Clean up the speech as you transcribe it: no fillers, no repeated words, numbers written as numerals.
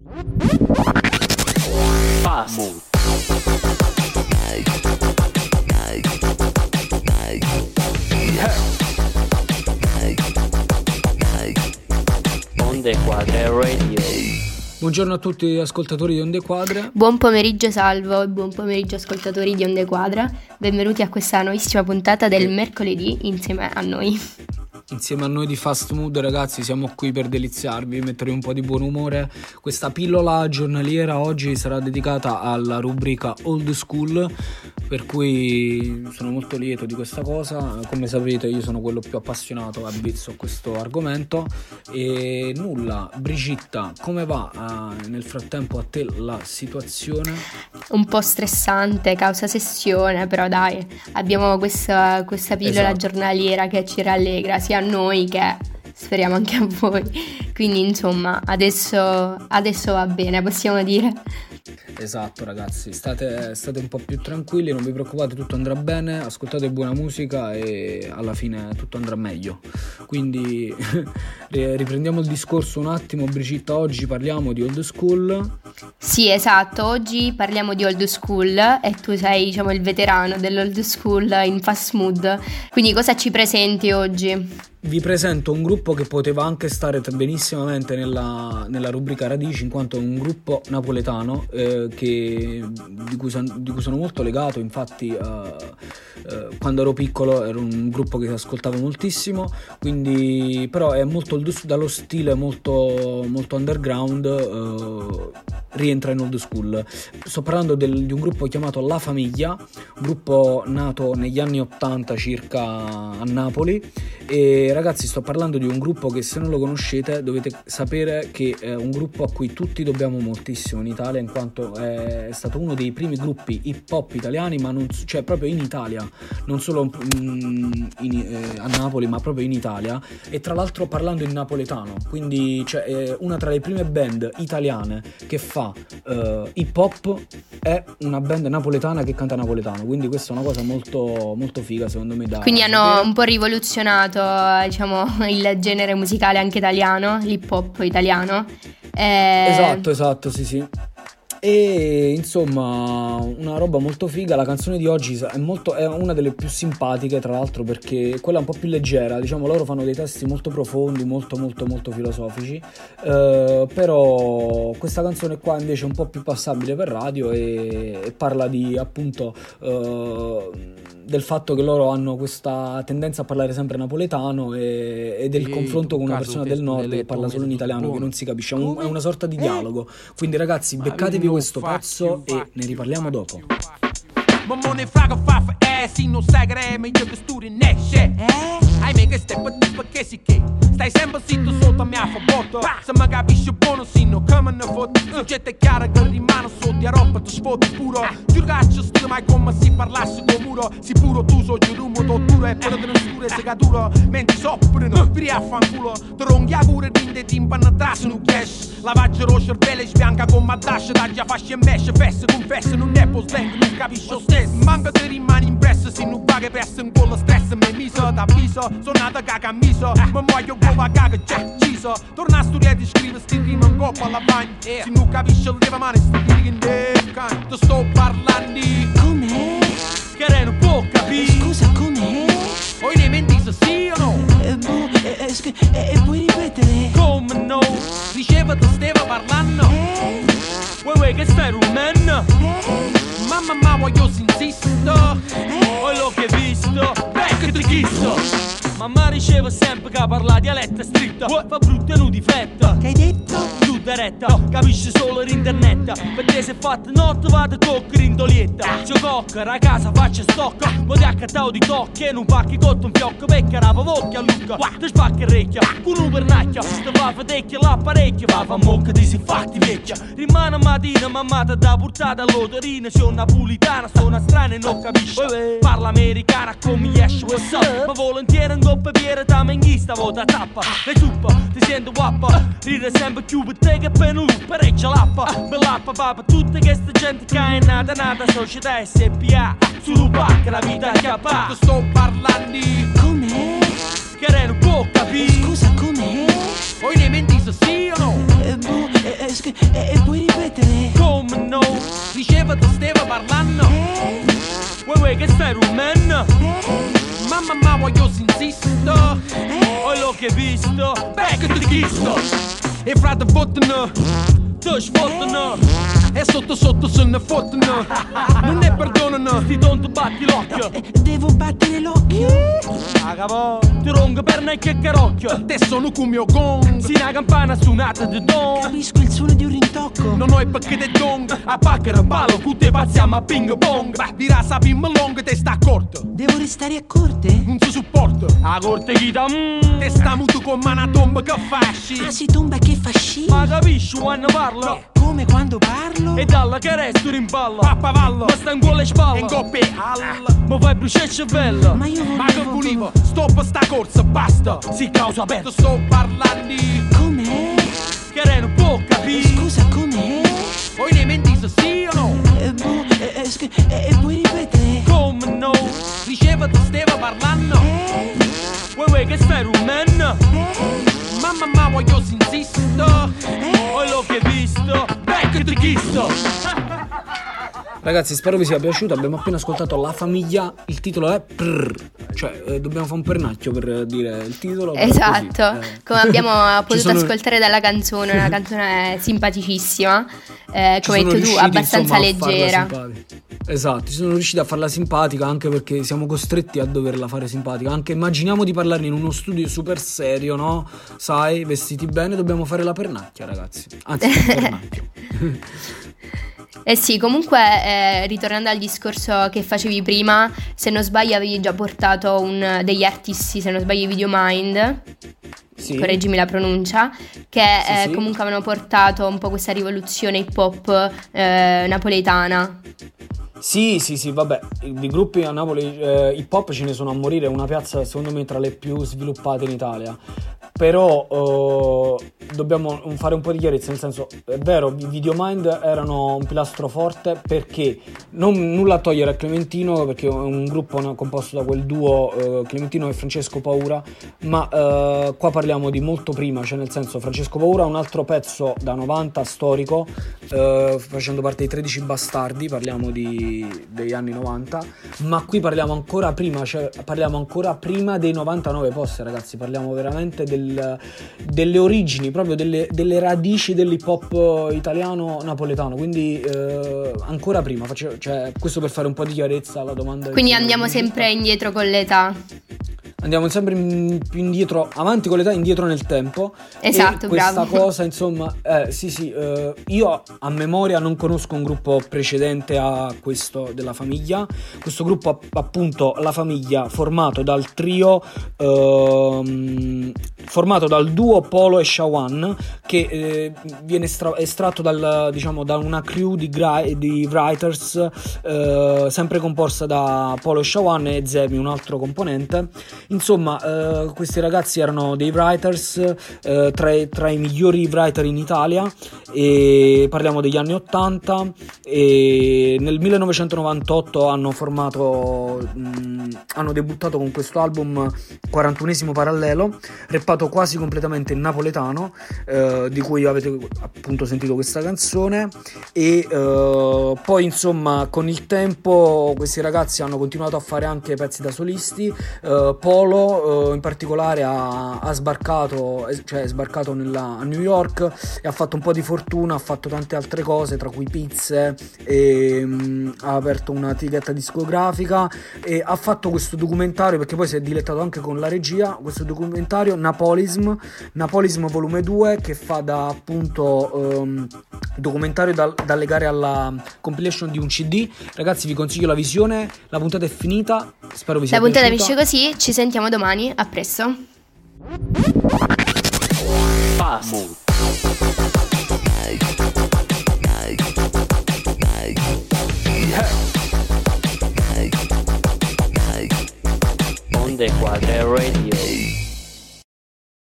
Fast. Onde Quadre Radio. Buongiorno a tutti ascoltatori di Onde Quadre. Buon pomeriggio Salvo e buon pomeriggio ascoltatori di Onde Quadre. Benvenuti a questa nuovissima puntata del mercoledì insieme a noi. Insieme a noi di Fast Mood, ragazzi, siamo qui per deliziarvi, mettere un po' di buon umore. Questa pillola giornaliera oggi sarà dedicata alla rubrica Old School, per cui sono molto lieto di questa cosa. Come sapete, io sono quello più appassionato, abbizzo a questo argomento. E nulla, Brigitta, come va nel frattempo a te la situazione? Un po' stressante, causa sessione, però dai, abbiamo questa pillola giornaliera che ci rallegra sia a noi che speriamo anche a voi. Quindi insomma adesso va bene, possiamo dire. Esatto, ragazzi, state un po' più tranquilli, non vi preoccupate, tutto andrà bene, ascoltate buona musica e alla fine tutto andrà meglio. Quindi riprendiamo il discorso un attimo. Brigitta, oggi parliamo di old school. Sì, esatto, oggi parliamo di old school e tu sei, diciamo, il veterano dell'old school in Fast Mood. Quindi cosa ci presenti oggi? Vi presento un gruppo che poteva anche stare benissimamente nella rubrica Radici, in quanto è un gruppo napoletano di cui sono molto legato. Infatti quando ero piccolo era un gruppo che ascoltavo moltissimo, quindi però è molto dallo stile molto, molto underground, rientra in old school. Sto parlando di un gruppo chiamato La Famiglia, un gruppo nato negli anni 80 circa a Napoli. E ragazzi, sto parlando di un gruppo che, se non lo conoscete, dovete sapere che è un gruppo a cui tutti dobbiamo moltissimo in Italia, in quanto è stato uno dei primi gruppi hip hop italiani, ma cioè proprio in Italia, non solo a Napoli, ma proprio in Italia. E tra l'altro parlando in napoletano, quindi cioè, è una tra le prime band italiane che fa hip hop, è una band napoletana che canta napoletano, quindi questa è una cosa molto, molto figa, secondo me. Quindi hanno un po' rivoluzionato, diciamo, il genere musicale anche italiano, l'hip hop italiano. Esatto, sì. E insomma, una roba molto figa. La canzone di oggi è una delle più simpatiche, tra l'altro, perché quella è un po' più leggera. Diciamo, loro fanno dei testi molto profondi, molto molto molto filosofici, però questa canzone qua invece è un po' più passabile per radio e parla di, appunto, del fatto che loro hanno questa tendenza a parlare sempre napoletano e del confronto con una persona del nord che parla solo in italiano, che non si capisce. È una sorta di dialogo. Quindi ragazzi, beccatevi questo pezzo e ne riparliamo dopo. Ma money fraga fa for ass, non sai che è meglio che studi in shit. Hai mica perché si che stai sempre zitto sotto a mia favore. Se mi capisci buono, sì, non come ne foto. Soggetto è chiaro che rimane sotto a roba, ti sfotti puro. Giuraccio sto mai come si parlasse con muro. Sicuro tu so giurumo, tortura e pure te ne scure segatura. Mentre sopprano, viri a fanculo. Ti ronghi pure dinte timpano atrás non cash. Lavaggio lo cervello sbianca con maddash. Taglia fascia e mesh, fesse, confessa, non è po' slang, non capisci lo stesso. Manca te rimani impresso, se non paga perso in quello stress. Mi miso, t'avviso, sono nata caga miso. Ma muoio come a caga già ciso. Torna a studiare e scrive sti rima in coppa alla bagna. Se non capisci il leva mani, sti rima in decan. Ti sto parlando di com'è? Che re non può capire. Scusa, com'è? O ne mentiso sì o no? Puoi ripetere? Come no? Diceva tu stava parlando. Vuoi che stai rumeno? Mamma voglio si insisto. Quello che hai visto, che ti chiesto. Mamma diceva sempre che parla dialetto stritto. Fa brutto e non di fretta. Che hai detto? Tutta retta, no, capisci solo l'internet. Perché se fatta notte vado coccere in dolietta. C'ho coccere a casa faccio stocco. Ma ti accattavo di tocche e non pacchi cotto un fiocco. Perché rapa vocchia a Luca, ti spacca il recchio. Con un pernacchio, se va a fedecchia l'apparecchio. Va a mocca di si fatti vecchia. Rimane mattina mamma ti da portata all'otorina. C'è una napolitana, sono strana e non capisce. Parla americana come esce, what's up. Ma volentieri in coppa piera ta menghista vota tappa. Le zuppa, ti sento guappa. Ride sempre più per te che per un parecchia lappa. Bellappa papà, tutta questa gente che è nata società SPA. Su pacca la vita è capà. Ti sto parlando di com'è? Che re non può capire. Scusa, com'è? O ne mentiso sì o no? Mamma voglio si insisto. Ho l'ho che visto, che ti chisto. E frate fottano, te sfottano. E sotto se ne fottono. Non ne perdonano, sti tonto batti l'occhio. Devo battere l'occhio? Cavò, ti rongo per ne che carocchio. Te sono come mio gong. Si una campana suonata di don. Capisco il suono di un rintocco. Non ho i pacchi di gong. A pacchera ballo, tutte pazziamo a ping pong. Dirà sapim long, te sta corto. Devo restare a corte? Non si supporta. A corte chi da te sta muto come una tomba che fasci. Ah, si tomba che fa sci? Ma capisci quando parlo? Come quando parlo? E dalla che resto rimpallo. Pappavallo, ma sta in quelle spalle. In coppie alla. Ma fai bruciare il cervello. Ma io volevo. Ma che volevo? Stop sta corsa, basta. Si causa aperto, sto parlando. Com'è? Che non può capire. Scusa, com'è? Poi ne menti se sì o no? Puoi ripetere? Come no? Diceva tu stava parlando. Vuoi che stai rumendo? Mamma voglio si insisto. Ho l'ho che visto. Che ti chisto. Ragazzi, spero vi sia piaciuto. Abbiamo appena ascoltato La Famiglia. Il titolo è Prrr. Cioè, dobbiamo fare un pernacchio per dire il titolo. Esatto, come abbiamo potuto sono... ascoltare dalla canzone. Una canzone simpaticissima, come hai detto tu, abbastanza leggera. Esatto, ci sono riusciti a farla simpatica, anche perché siamo costretti a doverla fare simpatica. Anche immaginiamo di parlarne in uno studio super serio, no? Sai, vestiti bene, dobbiamo fare la pernacchia, ragazzi. Anzi, il pernacchio. Eh sì, comunque ritornando al discorso che facevi prima, se non sbaglio avevi già portato degli artisti, se non sbaglio Videomind, sì. Correggimi la pronuncia, che sì. comunque avevano portato un po' questa rivoluzione hip hop napoletana. Sì, vabbè, di gruppi a Napoli hip hop ce ne sono a morire, è una piazza secondo me tra le più sviluppate in Italia. Però dobbiamo fare un po' di chiarezza, nel senso, è vero, Videomind erano un pilastro forte, perché nulla a togliere a Clementino, perché è un gruppo composto da quel duo Clementino e Francesco Paura, ma qua parliamo di molto prima, cioè nel senso Francesco Paura è un altro pezzo da 90 storico, facendo parte dei 13 Bastardi, parliamo degli anni 90, ma qui parliamo ancora prima, cioè parliamo ancora prima dei 99 posti, ragazzi, parliamo veramente delle origini, proprio delle radici dell'hip hop italiano napoletano, quindi ancora prima, cioè, questo per fare un po' di chiarezza alla domanda. Quindi andiamo sempre indietro con l'età. Andiamo sempre più indietro, avanti con l'età, indietro nel tempo. Esatto, e questa bravo. cosa, insomma, io a memoria non conosco un gruppo precedente a questo della Famiglia. Questo gruppo, appunto, La Famiglia, formato dal trio, formato dal duo Polo e Shawan, che viene estratto da una crew di writers, sempre composta da Polo e Shawan e Zemi, un altro componente. Insomma, questi ragazzi erano dei writers, tra i migliori writer in Italia, e parliamo degli anni 80, e nel 1998 hanno debuttato con questo album 41esimo Parallelo, rappato quasi completamente in napoletano, di cui avete appunto sentito questa canzone, e poi insomma con il tempo questi ragazzi hanno continuato a fare anche pezzi da solisti. Polo in particolare ha sbarcato, cioè è sbarcato a New York e ha fatto un po' di fortuna, ha fatto tante altre cose, tra cui pizze, e ha aperto una etichetta discografica e ha fatto questo documentario, perché poi si è dilettato anche con la regia, questo documentario Napolism volume 2, che fa da appunto documentario da legare alla compilation di un CD. Ragazzi, vi consiglio la visione, la puntata è finita, spero vi sia piaciuta. La puntata finisce così, ci sentiamo domani, a presto. Fast.